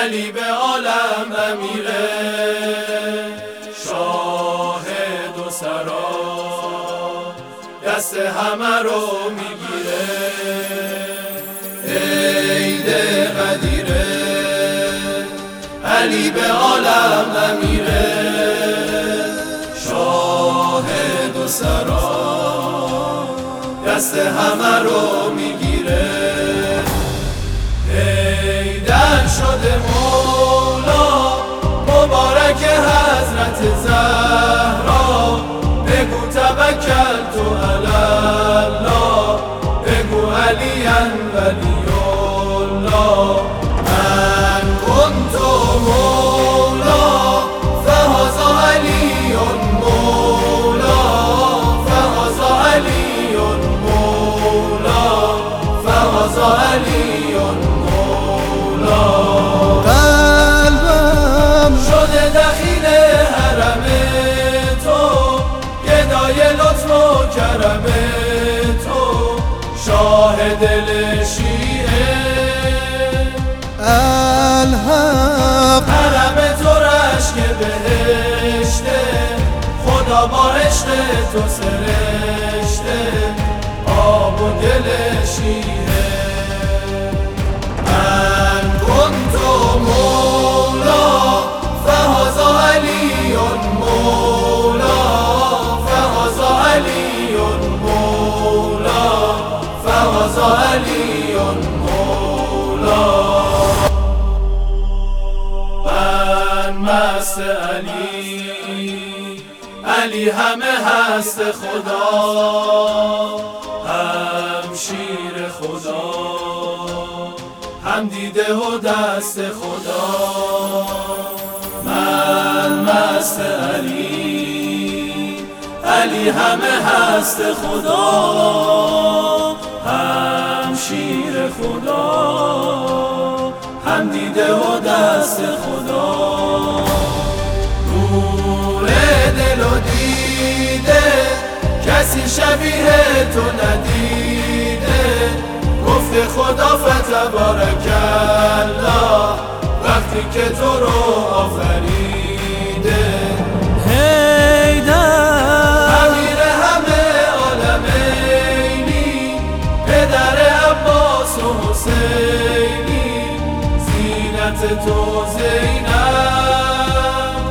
علی به عالم امیره، شاه دو سرا دست همه رو میگیره. عید قدیره علی به عالم امیره، شاه دو سرا دست همه رو میگیره. عیدن شده مولا مبارک حضرت زهرا، بگو توکل تو علی الله، بگو علی ولی الله. من کنت مولا فهذا علی مولا، فهذا علی مولا، فهذا علی مولا. قلبم شده دخیل حرم تو، گدای لطف و کرم تو، شاه دل شیعه الحق. حرم تو رشک بهشته، خدا با عشق تو سرشته آب و گل شیعه. من کنت مولا فهذا علی مولا، فهذا علی مولا، فهذا علی مولا. من مست علی، علی همه هست خدا، هم شیر خدا، هم دیده و دست خدا. من مست علی، علی همه هست خدا، هم شیر خدا، هم دیده و دست خدا. نور دل و دیده کسی شبیه تو ندیده، گفت خدا فتبارک الله وقتی که تو رو آفریده. امیر همه عالمینی، پدر عباس و حسینی، زینت تو زینب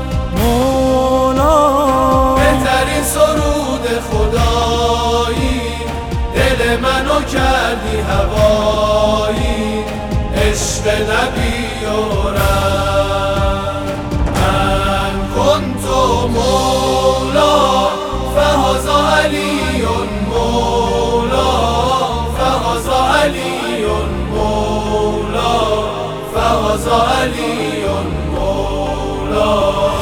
مولا. بهترین سرود خدایی، دل منو کردی هوایی، عشق نبی و رب. من کنت مولا فهذا علی مولا، فهذا علی مولا، فهذا علی مولا.